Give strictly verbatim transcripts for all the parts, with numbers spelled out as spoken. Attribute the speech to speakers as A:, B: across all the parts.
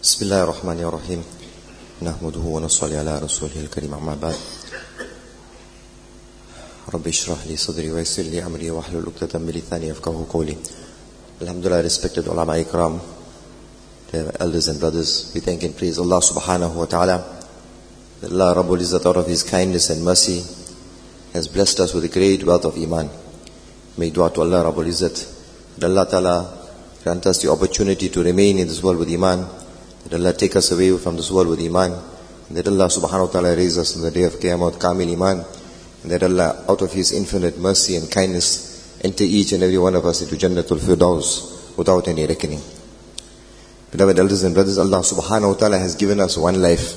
A: بسم الله الرحمن الرحيم نحمده ونصلي على رسوله الكريم أما بعد رب اشرح لي صدري ويسر لي أمري واحلل عقدة من لساني يفقهوا قولي. Alhamdulillah, respected ulama ikram, the elders and brothers, we thank and praise Allah subhanahu wa ta'ala. Allah Rabbul Izzat, out of His kindness and mercy, has blessed us with a great wealth of iman. Make dua to Allah Rabbul Izzat that Allah ta'ala grant us the opportunity to remain in this world with iman, that Allah take us away from this world with iman, and that Allah subhanahu wa ta'ala raise us on the day of Qiyamah Kamil iman, and that Allah, out of His infinite mercy and kindness, enter each and every one of us into Jannatul Firdaus without any reckoning. Beloved elders and brothers, Allah subhanahu wa ta'ala has given us one life.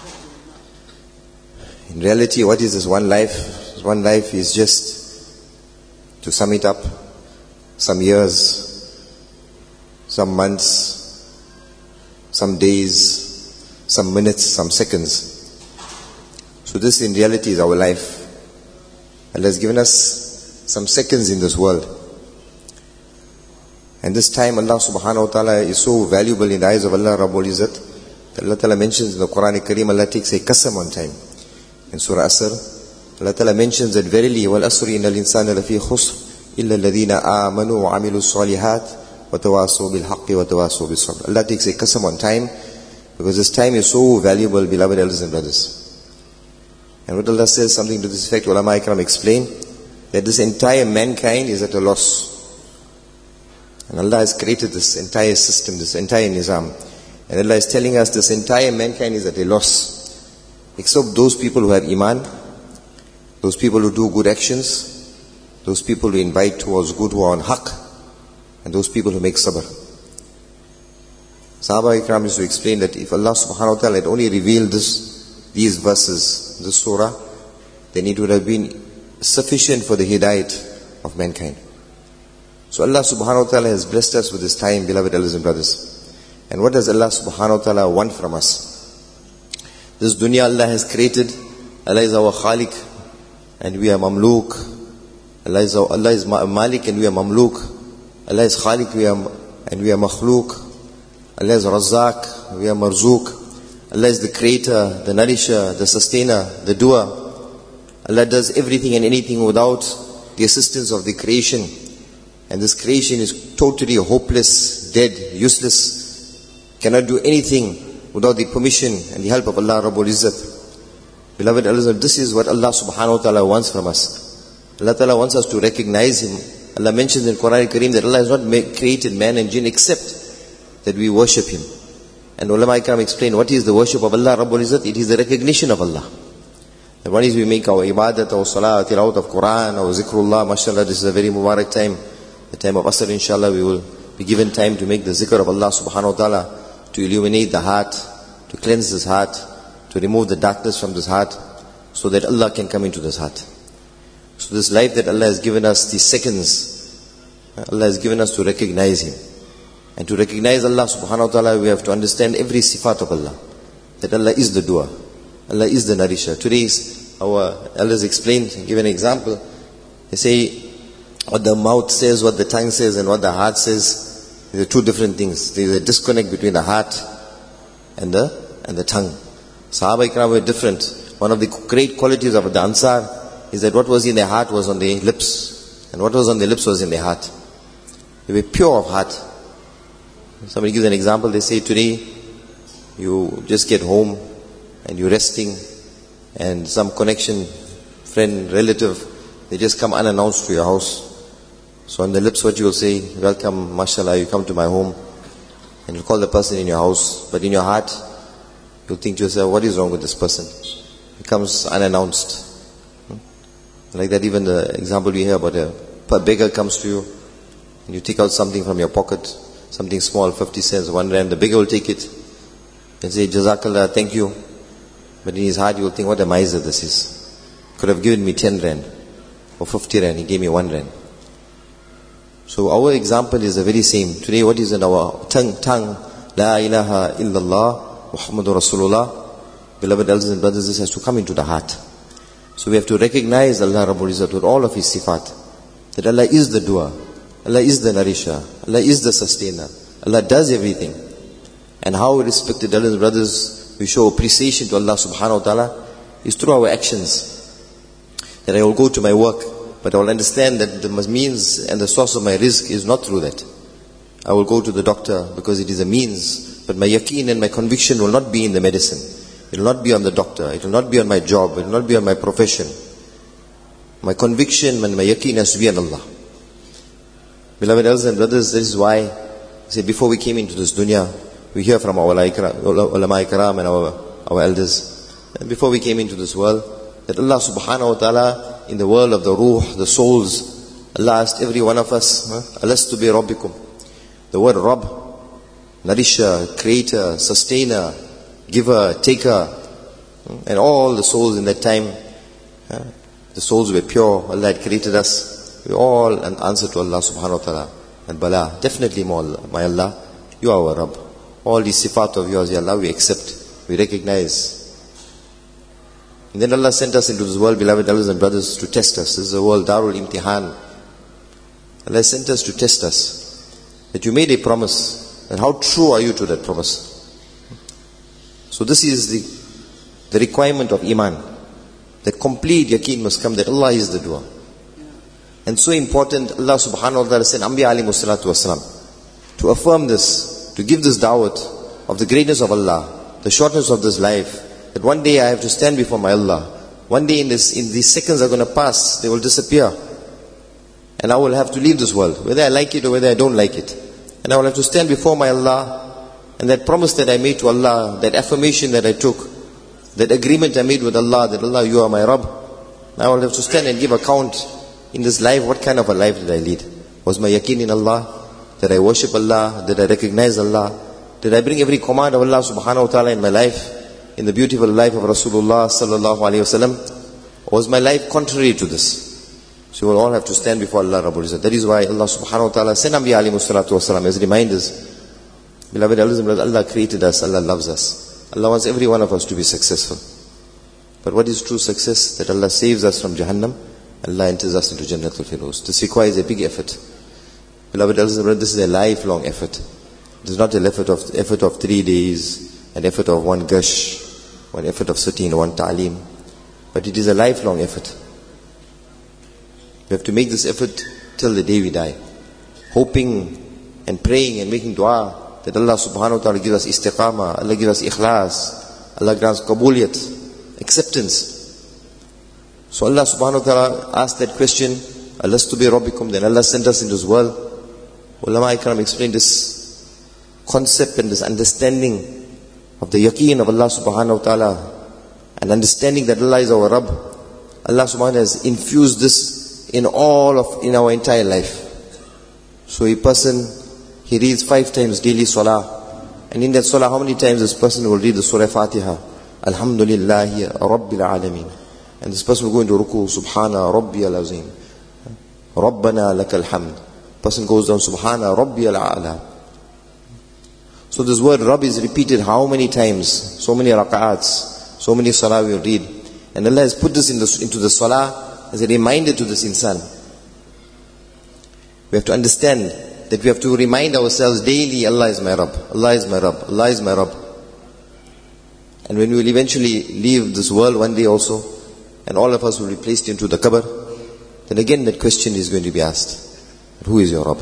A: In reality, what is this one life? This one life is just, to sum it up, some years, some months, some days, some minutes, some seconds. So this in reality is our life. Allah has given us some seconds in this world. And this time Allah subhanahu wa ta'ala is so valuable in the eyes of Allah Rabbul Izzat that Allah ta'ala mentions in the Quran Kareem, Allah takes a qasam on time. In Surah Asr, Allah ta'ala mentions that verily wal asri innal insana lafi khusr illa alladhina amanu wa amilu salihat wa tawasaw bil haqqi wa tawasaw bis sabr. Allah takes a qasam on time because this time is so valuable, beloved elders and brothers. And what Allah says, something to this effect, ulama ikram explain that this entire mankind is at a loss. And Allah has created this entire system, this entire nizam. And Allah is telling us this entire mankind is at a loss. Except those people who have iman, those people who do good actions, those people who invite towards good, who are on haqq, and those people who make sabr. Sahaba ikram used to explain that if Allah subhanahu wa ta'ala had only revealed this, these verses, this surah, then it would have been sufficient for the hidayat of mankind. So Allah subhanahu wa ta'ala has blessed us with this time, beloved elders and brothers. And what does Allah subhanahu wa ta'ala want from us? This dunya Allah has created. Allah is our khaliq and we are mamluk. Allah is, our, Allah is malik and we are mamluk. Allah is khaliq we are, and we are makhluk. Allah is razzaq, we are marzook. Allah is the creator, the nourisher, the sustainer, the doer. Allah does everything and anything without the assistance of the creation. And this creation is totally hopeless, dead, useless, cannot do anything without the permission and the help of Allah Rabbul Izzat. Beloved elders, this is what Allah subhanahu wa ta'ala wants from us. Allah ta'ala wants us to recognize Him. Allah mentions in Quran Kareem that Allah has not made, created man and jinn except that we worship Him. And ulama ikram explain what is the worship of Allah Rabbul Izzat. It is the recognition of Allah. And one is we make our ibadat, our salah, tilawat of Quran, our zikrullah. MashaAllah, this is a very mubarak time. The time of Asr, inshallah, we will be given time to make the zikr of Allah subhanahu wa ta'ala, to illuminate the heart, to cleanse this heart, to remove the darkness from this heart, so that Allah can come into this heart. So this life that Allah has given us, these seconds, Allah has given us to recognize Him. And to recognize Allah subhanahu wa ta'ala, we have to understand every sifat of Allah. That Allah is the doer. Allah is the nourisher. Today's, our elders explained, give an example. They say, what the mouth says, what the tongue says, and what the heart says, these are two different things. There is a disconnect between the heart and the and the tongue. Sahaba ikram were different. One of the great qualities of the Ansar is that what was in their heart was on their lips, and what was on their lips was in their heart. They were pure of heart. Somebody gives an example. They say today, you just get home and you're resting, and some connection, friend, relative, they just come unannounced to your house. So on the lips what you will say, welcome, mashallah, you come to my home. And you call the person in your house. But in your heart, you'll think to yourself, what is wrong with this person? He comes unannounced. Hmm? Like that, even the example we hear about a, a beggar comes to you, and you take out something from your pocket, something small, fifty cents, one rand. The beggar will take it and say, Jazakallah, thank you. But in his heart, you will think, what a miser this is. Could have given me ten rand or fifty rand. He gave me one rand. So our example is the very same. Today what is in our tongue? Tongue. La ilaha illallah Muhammadur Rasulullah. Beloved elders and brothers, this has to come into the heart. So we have to recognize Allah Rabbul Izzat with all of His sifat. That Allah is the doer. Allah is the nourisher. Allah is the sustainer. Allah does everything. And how, respected elders and brothers, we show appreciation to Allah subhanahu wa ta'ala is through our actions. That I will go to my work, but I will understand that the means and the source of my rizq is not through that. I will go to the doctor because it is a means, but my yaqeen and my conviction will not be in the medicine. It will not be on the doctor. It will not be on my job. It will not be on my profession. My conviction and my yaqeen has to be on Allah. Beloved elders and brothers, this is why, say, before we came into this dunya, we hear from our ulama ikram and our, our elders. And before we came into this world, that Allah subhanahu wa ta'ala, in the world of the ruh, the souls, Allah asked every one of us, Alastu bi rabbikum. The word Rabb, nourisher, creator, sustainer, giver, taker, and all the souls in that time, the souls were pure, Allah had created us. We all answer to Allah subhanahu wa ta'ala. And Bala, definitely my Allah, you are our Rabb. All these sifat of yours, Ya Allah, we accept, we recognize. And then Allah sent us into this world, beloved elders and brothers, to test us. This is the world, Darul Imtihan. Allah sent us to test us. That you made a promise, and how true are you to that promise? So this is the, the requirement of Iman. That complete yaqeen must come that Allah is the doer. And so important, Allah subhanahu wa ta'ala sent Anbiya alayhi salatu wasalam to affirm this, to give this da'wat of the greatness of Allah, the shortness of this life, that one day I have to stand before my Allah. One day in this, in these seconds are going to pass, they will disappear. And I will have to leave this world, whether I like it or whether I don't like it. And I will have to stand before my Allah, and that promise that I made to Allah, that affirmation that I took, that agreement I made with Allah, that Allah, you are my Rabb. I will have to stand and give account in this life, what kind of a life did I lead? Was my yaqeen in Allah? Did I worship Allah? Did I recognize Allah? Did I bring every command of Allah subhanahu wa ta'ala in my life? In the beautiful life of Rasulullah sallallahu alayhi wa sallam? Or was my life contrary to this? So we will all have to stand before Allah Rabbul Izzat. That is why Allah subhanahu wa ta'ala sent Anbiya alayhi salatu wa salam as reminders. Beloved elders and brothers, Allah created us, Allah loves us. Allah wants every one of us to be successful. But what is true success? That Allah saves us from Jahannam, Allah enters us into Jannatul Firdaus. This requires a big effort. Beloved elders and brothers, this is a lifelong effort. It is not an effort of, effort of three days, an effort of one gush, one effort of sitting, one ta'aleem. But it is a lifelong effort. We have to make this effort till the day we die. Hoping and praying and making dua that Allah subhanahu wa ta'ala gives us istiqamah, Allah gives us ikhlas, Allah grants qabuliyat, acceptance. So Allah subhanahu wa ta'ala asked that question, Alastu bi rabbikum, then Allah sent us into this world. Ulama ikram explained this concept and this understanding of the yaqeen of Allah subhanahu wa ta'ala, and understanding that Allah is our Rabb. Allah subhanahu wa ta'ala has infused this in all of, in our entire life. So a person, he reads five times daily salah, and in that salah, how many times this person will read the Surah Fatiha? Alhamdulillahi Rabbil Alameen. And this person will go into ruku, Subhana Rabbiyal Azim, Rabbana lakal hamd. Person goes down, Subhana Rabbiyal A'la. So this word Rabb is repeated how many times? So many rak'ats, so many salah we will read. And Allah has put this in the, into the salah as a reminder to this insan. We have to understand that we have to remind ourselves daily, Allah is my Rabb, Allah is my Rabb, Allah is my Rabb. And when we will eventually leave this world one day also, and all of us will be placed into the qabr, then again that question is going to be asked. Who is your Rabb?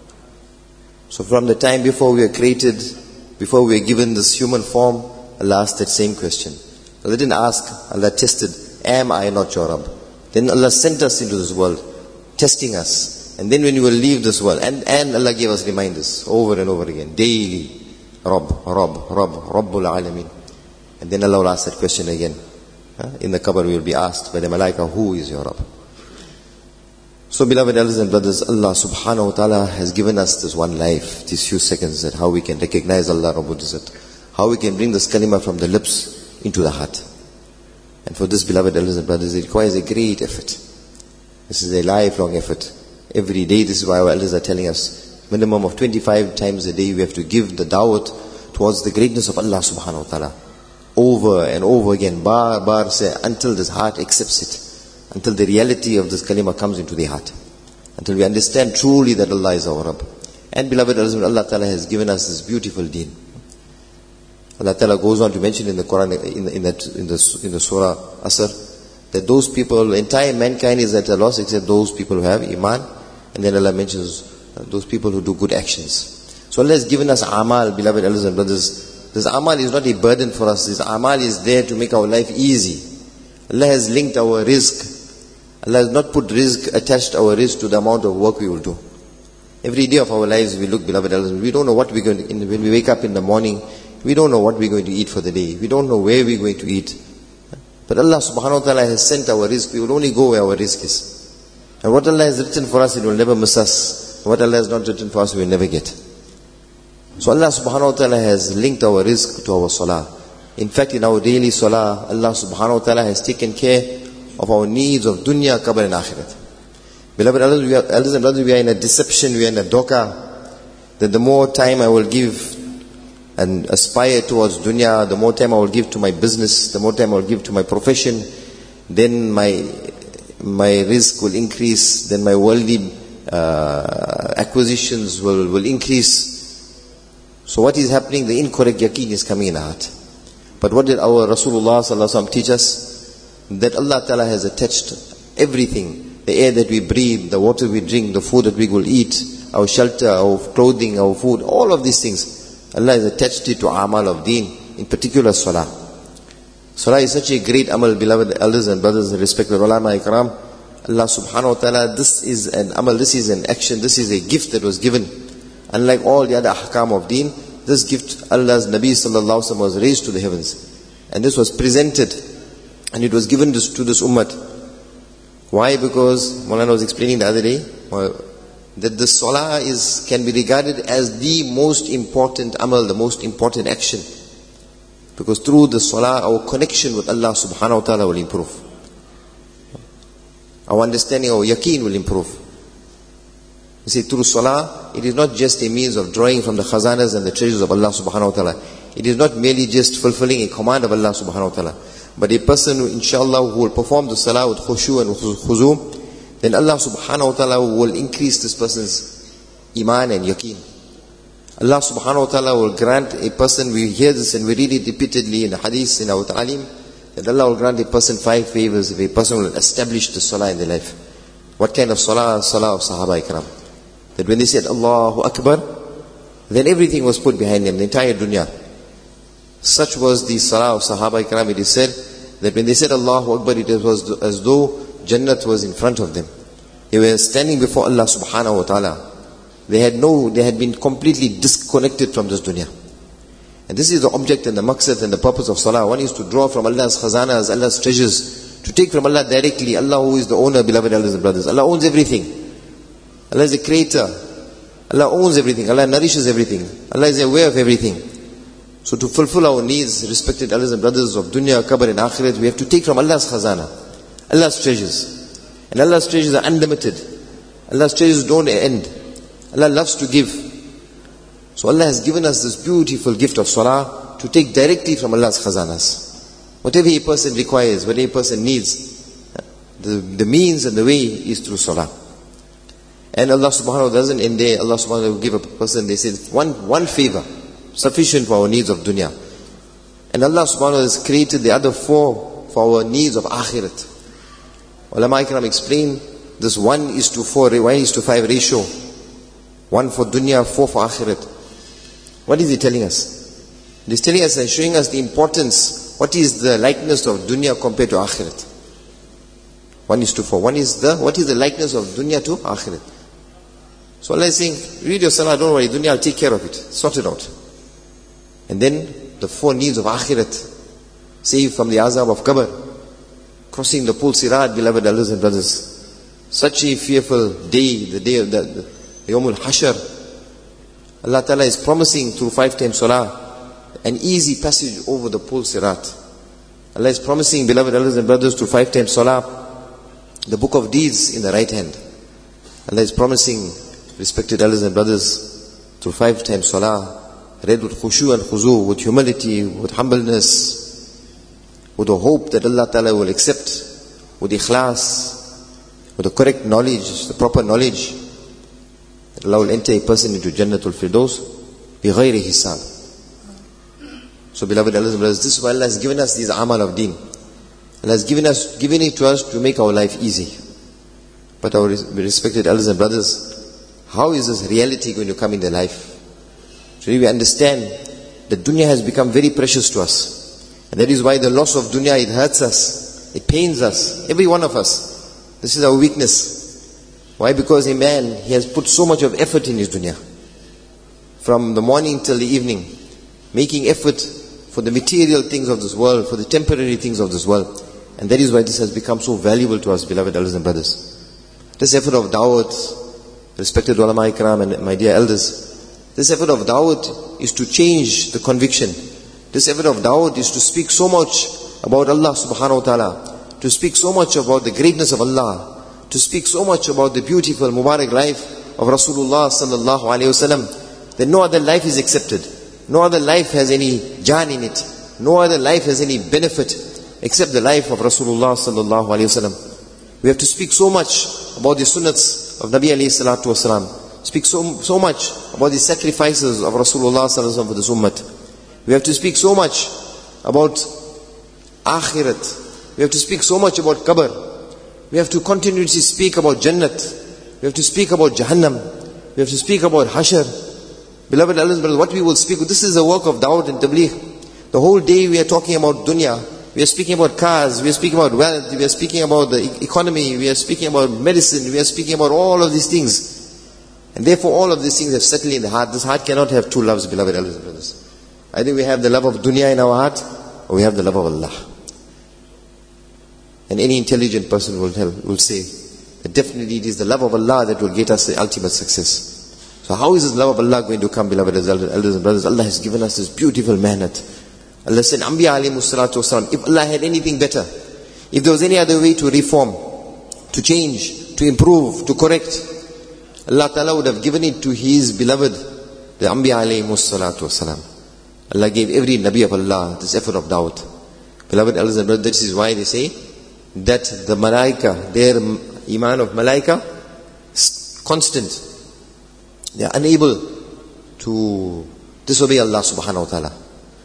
A: So from the time before we were created, before we were given this human form, Allah asked that same question. Allah didn't ask, Allah tested, am I not your Rabb? Then Allah sent us into this world, testing us. And then when we will leave this world, and, and Allah gave us reminders over and over again, daily, Rabb, Rabb, Rabb, Rabbul Alameen. And then Allah will ask that question again. In the qabr we will be asked by the malaika, who is your Rabb? So beloved elders and brothers, Allah subhanahu wa ta'ala has given us this one life, these few seconds, that how we can recognize Allah Rabbul Izzat, how we can bring this kalima from the lips into the heart. And for this, beloved elders and brothers, it requires a great effort. This is a lifelong effort. Every day, this is why our elders are telling us, minimum of twenty-five times a day we have to give the da'wat towards the greatness of Allah subhanahu wa ta'ala. Over and over again, bar, bar, say, until this heart accepts it. Until the reality of this kalima comes into the heart. Until we understand truly that Allah is our Rabb. And beloved, Allah Ta'ala has given us this beautiful deen. Allah Ta'ala goes on to mention in the Quran, in the, in the, in the, in the Surah Asr, that those people, entire mankind is at a loss except those people who have Iman. And then Allah mentions uh, those people who do good actions. So Allah has given us amal, beloved elders and brothers. This amal is not a burden for us. This amal is there to make our life easy. Allah has linked our rizq. Allah has not put rizq, attached our rizq to the amount of work we will do. Every day of our lives we look, beloved elders, we don't know what we're going to, in, when we wake up in the morning, we don't know what we're going to eat for the day. We don't know where we're going to eat. But Allah subhanahu wa ta'ala has sent our rizq. We will only go where our rizq is. And what Allah has written for us, it will never miss us. What Allah has not written for us, we will never get. So Allah subhanahu wa ta'ala has linked our rizq to our salah. In fact, in our daily salah, Allah subhanahu wa ta'ala has taken care of our needs of dunya, qabr and akhirat. Beloved elders, we are, elders and brothers, we are in a deception, we are in a doka, that the more time I will give and aspire towards dunya, the more time I will give to my business, the more time I will give to my profession, then my my rizq will increase, then my worldly uh, acquisitions will, will increase. So what is happening? The incorrect yaqeen is coming in our heart. But what did our Rasulullah sallallahu alaihi wasallam teach us? That Allah Ta'ala has attached everything, the air that we breathe, the water we drink, the food that we will eat, our shelter, our clothing, our food, all of these things. Allah has attached it to amal of deen, in particular salah. Salah is such a great amal, beloved elders and brothers and respected ulama ikram. Allah subhanahu wa ta'ala, this is an amal, this is an action, this is a gift that was given. Unlike all the other ahkam of deen, this gift, Allah's Nabi sallallahu alaihi wasallam was raised to the heavens. And this was presented, and it was given this, to this ummah. Why? Because, Maulana was explaining the other day, that the salah is, can be regarded as the most important amal, the most important action. Because through the salah, our connection with Allah subhanahu wa ta'ala will improve. Our understanding, our yaqeen will improve. You see, through salah, it is not just a means of drawing from the khazanas and the treasures of Allah subhanahu wa ta'ala. It is not merely just fulfilling a command of Allah subhanahu wa ta'ala. But a person who, inshallah, who will perform the salah with khushu and khuzu, then Allah subhanahu wa ta'ala will increase this person's iman and yaqeen. Allah subhanahu wa ta'ala will grant a person, we hear this and we read it repeatedly in the hadith, in our ta'alim, that Allah will grant a person five favors if a person will establish the salah in their life. What kind of salah? Salah of Sahaba Ikram. That when they said Allahu Akbar, then everything was put behind them, the entire dunya. Such was the salah of Sahaba Ikram. It is said that when they said Allahu Akbar, it was as though Jannat was in front of them. They were standing before Allah subhanahu wa ta'ala. They had no, they had been completely disconnected from this dunya. And this is the object and the maqsad and the purpose of salah. One is to draw from Allah's khazanas, Allah's treasures, to take from Allah directly. Allah who is the owner, beloved elders and brothers. Allah owns everything. Allah is the creator. Allah owns everything. Allah nourishes everything. Allah is aware of everything. So to fulfill our needs, respected elders and brothers of dunya, qabr and akhirat, we have to take from Allah's khazana, Allah's treasures. And Allah's treasures are unlimited. Allah's treasures don't end. Allah loves to give. So Allah has given us this beautiful gift of salah to take directly from Allah's khazanas. Whatever a person requires, whatever a person needs, the, the means and the way is through salah. And Allah subhanahu wa ta'ala doesn't end there. Allah subhanahu wa ta'ala will give a person, they say, one, one favor, sufficient for our needs of dunya. And Allah subhanahu wa ta'ala has created the other four for our needs of akhirat. Ulama Ikram explain this one is to four, one is to five ratio. One for dunya, four for akhirat. What is he telling us? He is telling us and showing us the importance. What is the likeness of dunya compared to akhirat? One is to four. One is the, what is the likeness of dunya to akhirat? So Allah is saying, read your salah, don't worry, dunya, I'll take care of it. Sort it out. And then the four needs of akhirat. Save from the azab of qabr. Crossing the pool sirat, beloved elders and brothers. Such a fearful day, the day of the, the, the Yawmul Hashar. Allah Ta'ala is promising through five times salah an easy passage over the pool sirat. Allah is promising, beloved elders and brothers, through five times salah, the book of deeds in the right hand. Allah is promising, respected elders and brothers, through five times salah, read with khushu and khuzu, with humility, with humbleness, with the hope that Allah Ta'ala will accept, with ikhlas, with the correct knowledge, the proper knowledge, that Allah will enter a person into Jannatul Firdaus, bighayri hisab. So beloved elders and brothers, this is why Allah has given us these amal of deen. Allah has given us, given it to us to make our life easy. But our respected elders and brothers, how is this reality going to come in their life? So we understand that dunya has become very precious to us. And that is why the loss of dunya, it hurts us. It pains us. Every one of us. This is our weakness. Why? Because a man, he has put so much of effort in his dunya. From the morning till the evening. Making effort for the material things of this world, for the temporary things of this world. And that is why this has become so valuable to us, beloved elders and brothers. This effort of da'wat, respected ulama ikram and my dear elders, this effort of da'wat is to change the conviction. This effort of da'wat is to speak so much about Allah subhanahu wa ta'ala, to speak so much about the greatness of Allah, to speak so much about the beautiful Mubarak life of Rasulullah sallallahu alayhi wasallam, that no other life is accepted. No other life has any jaan in it. No other life has any benefit except the life of Rasulullah sallallahu alayhi wasallam. We have to speak so much about the sunnats of Nabi alayhi salatu wasalam. Speak so, so much about the sacrifices of Rasulullah sallallahu alayhi wasallam for this ummah. We have to speak so much about akhirat. We have to speak so much about qabr. We have to continuously speak about jannat. We have to speak about jahannam. We have to speak about hashar. Beloved elders, brothers, what we will speak, this is the work of da'wat and tabligh. The whole day we are talking about dunya. We are speaking about cars, we are speaking about wealth, we are speaking about the e- economy, we are speaking about medicine, we are speaking about all of these things. And therefore all of these things have settled in the heart. This heart cannot have two loves, beloved elders and brothers. Either we have the love of dunya in our heart, or we have the love of Allah. And any intelligent person will tell, will say, that definitely it is the love of Allah that will get us the ultimate success. So how is this love of Allah going to come, beloved elders and brothers? Allah has given us this beautiful mehnat. Allah said, Anbiya alayhimu salatu wasalam, if Allah had anything better, if there was any other way to reform, to change, to improve, to correct, Allah Ta'ala would have given it to His beloved, the Anbiya alayhimu salatu wasalam. Allah gave every Nabi of Allah this effort of da'wat. Beloved elders and brothers, this is why they say that the malaika, their iman of malaika, constant. They are unable to disobey Allah subhanahu wa ta'ala.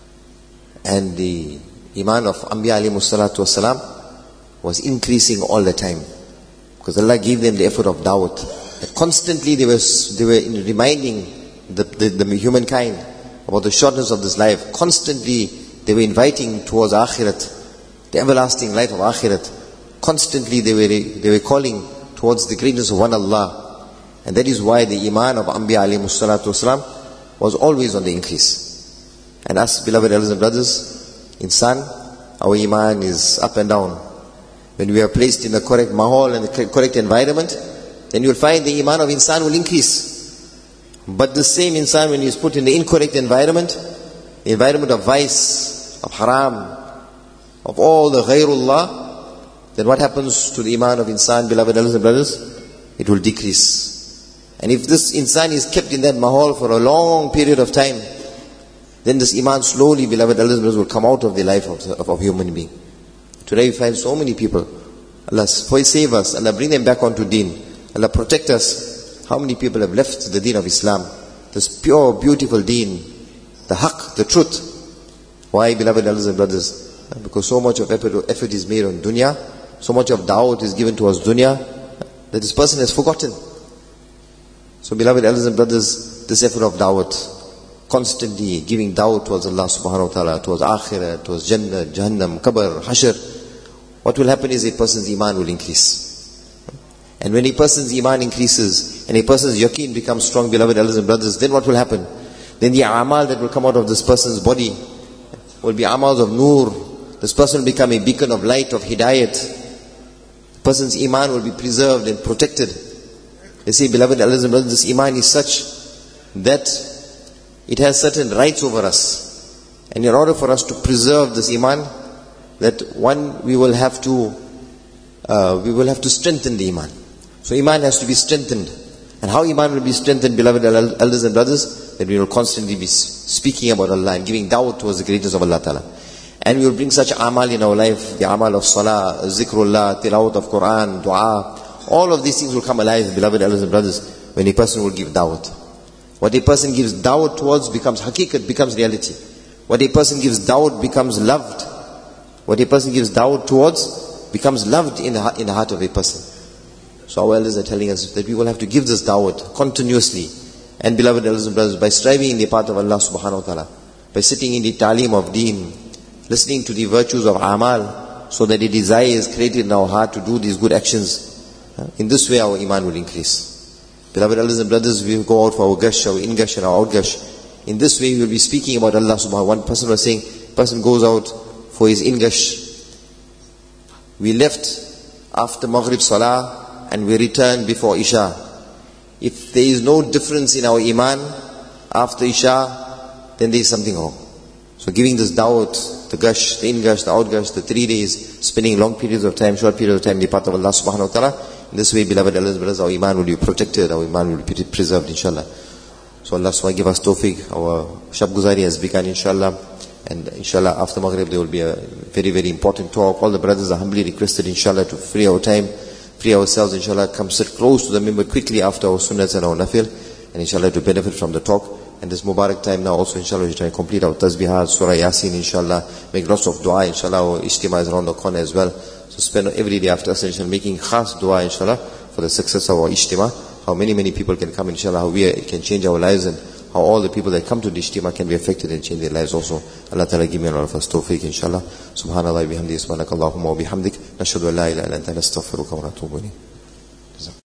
A: And the iman of Anbiya alayhimu salatu wasalam was increasing all the time. Because Allah gave them the effort of da'wat. That constantly they were, they were reminding the, the, the humankind about the shortness of this life. Constantly they were inviting towards akhirat, the everlasting life of akhirat. Constantly they were, they were calling towards the greatness of one Allah. And that is why the iman of Anbiya alayhimu salatu wasalam was always on the increase. And us, beloved elders and brothers, insan, our iman is up and down. When we are placed in the correct mahal and the correct environment, then you will find the iman of insan will increase. But the same insan, when he is put in the incorrect environment, the environment of vice, of haram, of all the ghairullah, then what happens to the iman of insan, beloved elders and brothers? It will decrease. And if this insan is kept in that mahal for a long period of time, then this iman slowly, beloved elders and brothers, will come out of the life of, of, of human being. Today we find so many people. Allah save us. Allah bring them back onto deen. Allah protect us. How many people have left the deen of Islam? This pure, beautiful deen. The haqq, the truth. Why, beloved elders and brothers? Because so much of effort, effort is made on dunya. So much of da'wat is given to us dunya, that this person has forgotten. So beloved elders and brothers, this effort of da'wat, constantly giving da'wat towards Allah subhanahu wa ta'ala, towards akhirah, towards jannah, jahannam, qabr, hashar, what will happen is a person's iman will increase. And when a person's iman increases, and a person's yaqeen becomes strong, beloved elders and brothers, then what will happen? Then the amal that will come out of this person's body will be amals of nur. This person will become a beacon of light, of hidayat. The person's iman will be preserved and protected. They say, beloved elders and brothers, this iman is such that it has certain rights over us. And in order for us to preserve this iman, that one, we will have to, uh, we will have to strengthen the iman. So iman has to be strengthened. And how iman will be strengthened, beloved elders and brothers? That we will constantly be speaking about Allah and giving da'wat towards the greatness of Allah Ta'ala. And we will bring such amal in our life, the amal of salah, zikrullah, tilawat of Quran, dua. All of these things will come alive, beloved elders and brothers, when a person will give da'wat. What a person gives da'wat towards becomes haqiqat, becomes reality. What a person gives doubt becomes loved. What a person gives doubt towards becomes loved in the, in the heart of a person. So our elders are telling us that we will have to give this da'wat continuously. And beloved elders and brothers, by striving in the path of Allah subhanahu wa ta'ala, by sitting in the ta'lim of deen, listening to the virtues of amal, so that a desire is created in our heart to do these good actions. In this way our iman will increase. Beloved elders and brothers, we will go out for our gush, our in-gush and our out-gush. In this way we will be speaking about Allah subhanahu wa ta'ala. One person was saying, person goes out for his in-gush. We left after Maghrib Salah and we returned before Isha. If there is no difference in our iman after Isha, then there is something wrong. So giving this da'wat, the gush, the in-gush, the out-gush, the three days, spending long periods of time, short periods of time in the path of Allah subhanahu wa ta'ala, in this way, beloved elders and brothers, our iman will be protected, our iman will be preserved, inshallah. So Allah subhanahu wa ta'ala give us tawfiq. Our Shab Guzari has begun, inshallah. And inshallah, after Maghrib, there will be a very, very important talk. All the brothers are humbly requested, inshallah, to free our time, free ourselves, inshallah, come sit close to the member quickly after our sunnahs and our nafil, and inshallah to benefit from the talk. And this Mubarak time now also, inshallah, we try to complete our tasbihat, surah Yasin, inshallah, make lots of dua, inshallah. Our ijtima is around the corner as well. So spend every day after Asr, inshallah, making khas dua, inshallah, for the success of our ijtima. How many, many people can come, inshallah, how we can change our lives, and how all the people that come to the ijtima can be affected and change their lives also. Allah Ta'ala give me all of us tawfiq, inshallah. Subhanallah, bihamdi, subhanakallahumma wa bihamdik, nashhadu an la ilaha illa anta, nastaghfiruka wa natubu ilayk.